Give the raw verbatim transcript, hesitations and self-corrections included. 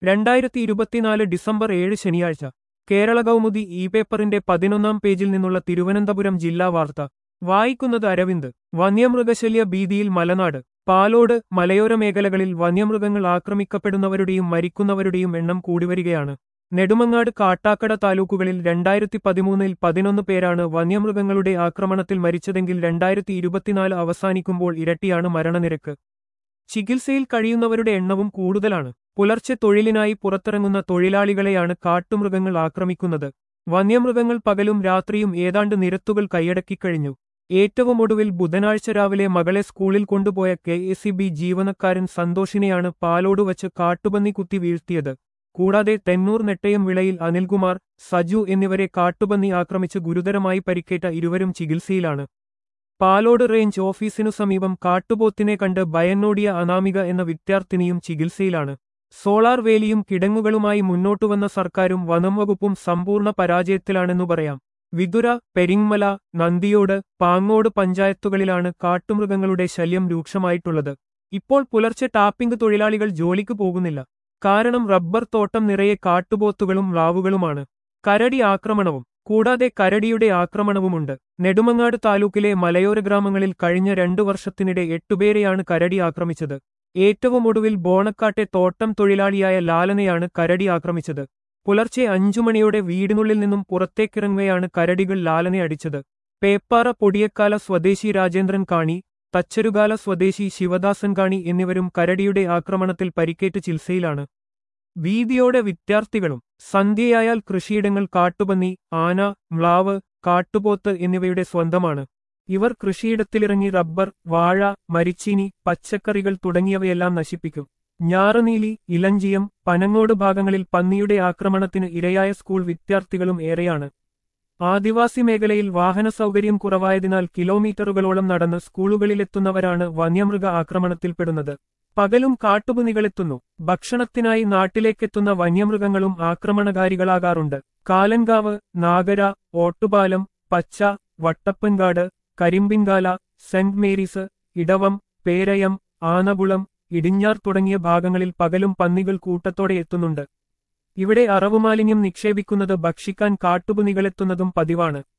രണ്ടായിരത്തി ഇരുപത്തിനാല് ഡിസംബർ ഏഴ് ശനിയാഴ്ച കേരള കൗമുദി ഇ പേപ്പറിന്റെ പതിനൊന്നാം പേജിൽ നിന്നുള്ള തിരുവനന്തപുരം ജില്ലാ വാർത്ത വായിക്കുന്നത് അരവിന്ദ്. വന്യമൃഗശല്യ ഭീതിയിൽ മലനാട്. പാലോട്. മലയോര മേഖലകളിൽ വന്യമൃഗങ്ങൾ ആക്രമിക്കപ്പെടുന്നവരുടെയും മരിക്കുന്നവരുടെയും എണ്ണം കൂടിവരികയാണ്. നെടുമങ്ങാട്, കാട്ടാക്കട താലൂക്കുകളിൽ രണ്ടായിരത്തി പതിമൂന്നിൽ പതിനൊന്ന് പേരാണ് വന്യമൃഗങ്ങളുടെ ആക്രമണത്തിൽ മരിച്ചതെങ്കിൽ രണ്ടായിരത്തി ഇരുപത്തിനാല് അവസാനിക്കുമ്പോൾ ഇരട്ടിയാണ് മരണനിരക്ക്. ചികിത്സയിൽ കഴിയുന്നവരുടെ എണ്ണവും കൂടുതലാണ്. പുലർച്ചെ തൊഴിലിനായി പുറത്തിറങ്ങുന്ന തൊഴിലാളികളെയാണ് കാട്ടുമൃഗങ്ങൾ ആക്രമിക്കുന്നത്. വന്യമൃഗങ്ങൾ പകലും രാത്രിയും ഏതാണ്ട് നിരത്തുകൾ കൈയടക്കിക്കഴിഞ്ഞു. ഏറ്റവും ഒടുവിൽ ബുധനാഴ്ച രാവിലെ മകളെ സ്കൂളിൽ കൊണ്ടുപോയ കെ എസ് ഇ ബി ജീവനക്കാരൻ സന്തോഷിനെയാണ് പാലോട് വച്ച് കാട്ടുപന്നി കുത്തി വീഴ്ത്തിയത്. കൂടാതെ തെന്നൂർ നെട്ടയം വിളയിൽ അനിൽകുമാർ, സജു എന്നിവരെ കാട്ടുപന്നി ആക്രമിച്ച് ഗുരുതരമായി പരിക്കേറ്റ ഇരുവരും ചികിത്സയിലാണ്. പാലോട് റേഞ്ച് ഓഫീസിനു സമീപം കാട്ടുപോത്തിനെ കണ്ട് ഭയന്നോടിയ അനാമിക എന്ന വിദ്യാർത്ഥിനിയും ചികിത്സയിലാണ്. സോളാർ വേലിയും കിടങ്ങുകളുമായി മുന്നോട്ടുവന്ന സർക്കാരും വനംവകുപ്പും സമ്പൂർണ്ണ പരാജയത്തിലാണെന്നു പറയാം. വിതുര, പെരിങ്ങമല, നന്ദിയോട്, പാങ്ങോട് പഞ്ചായത്തുകളിലാണ് കാട്ടുമൃഗങ്ങളുടെ ശല്യം രൂക്ഷമായിട്ടുള്ളത്. ഇപ്പോൾ പുലർച്ചെ ടാപ്പിംഗ് തൊഴിലാളികൾ ജോലിക്ക് പോകുന്നില്ല. കാരണം റബ്ബർ തോട്ടം നിറയെ കാട്ടുപോത്തുകളും മ്ലാവുകളുമാണ്. കരടി ആക്രമണവും. കൂടാതെ കരടിയുടെ ആക്രമണവുമുണ്ട്. നെടുമങ്ങാട് താലൂക്കിലെ മലയോര ഗ്രാമങ്ങളിൽ കഴിഞ്ഞ രണ്ടു വർഷത്തിനിടെ എട്ടുപേരെയാണ് കരടി ആക്രമിച്ചത്. ഏറ്റവും ഒടുവിൽ ബോണക്കാട്ടെ തോട്ടം തൊഴിലാളിയായ ലാലനെയാണ് കരടി ആക്രമിച്ചത്. പുലർച്ചെ അഞ്ചുമണിയോടെ വീടിനുള്ളിൽ നിന്നും പുറത്തേക്കിറങ്ങുകയാണ് കരടികൾ ലാലനെ അടിച്ചത്. പേപ്പാറ പൊടിയക്കാല സ്വദേശി രാജേന്ദ്രൻ കാണി, തച്ചരുകാല സ്വദേശി ശിവദാസൻ കാണി എന്നിവരും കരടിയുടെ ആക്രമണത്തിൽ പരിക്കേറ്റ് ചികിത്സയിലാണ്. ഭീതിയോടെ വിദ്യാർത്ഥികളും. സന്ധ്യയായാൽ കൃഷിയിടങ്ങൾ കാട്ടുപന്നി, ആന, മ്ലാവ്, കാട്ടുപോത്ത് എന്നിവയുടെ സ്വന്തമാണ്. ഇവർ കൃഷിയിടത്തിലിറങ്ങി റബ്ബർ, വാഴ, മരിച്ചീനി, പച്ചക്കറികൾ തുടങ്ങിയവയെല്ലാം നശിപ്പിക്കും. ഞാറനീലി, ഇലഞ്ചിയം, പനങ്ങോട് ഭാഗങ്ങളിൽ പന്നിയുടെ ആക്രമണത്തിന് ഇരയായ സ്കൂൾ വിദ്യാർത്ഥികളും ഏറെയാണ്. ആദിവാസി മേഖലയിൽ വാഹന സൗകര്യം കുറവായതിനാൽ കിലോമീറ്ററുകളോളം നടന്ന് സ്കൂളുകളിലെത്തുന്നവരാണ് വന്യമൃഗ ആക്രമണത്തിൽപ്പെടുന്നത്. പകലും കാട്ടുപന്നികളെത്തുന്നു. ഭക്ഷണത്തിനായി നാട്ടിലേക്കെത്തുന്ന വന്യമൃഗങ്ങളും ആക്രമണകാരികളാകാറുണ്ട്. കാലൻകാവ്, നാഗര, ഓട്ടുപാലം, പച്ച, വട്ടപ്പൻകാട്, കരിമ്പിൻകാല, സെന്റ് മേരീസ്, ഇടവം, പേരയം, ആനകുളം, ഇടിഞ്ഞാർ തുടങ്ങിയ ഭാഗങ്ങളിൽ പകലും പന്നികൾ കൂട്ടത്തോടെ എത്തുന്നുണ്ട്. ഇവിടെ അറവുമാലിന്യം നിക്ഷേപിക്കുന്നത് ഭക്ഷിക്കാൻ കാട്ടുപന്നികളെത്തുന്നതും പതിവാണ്.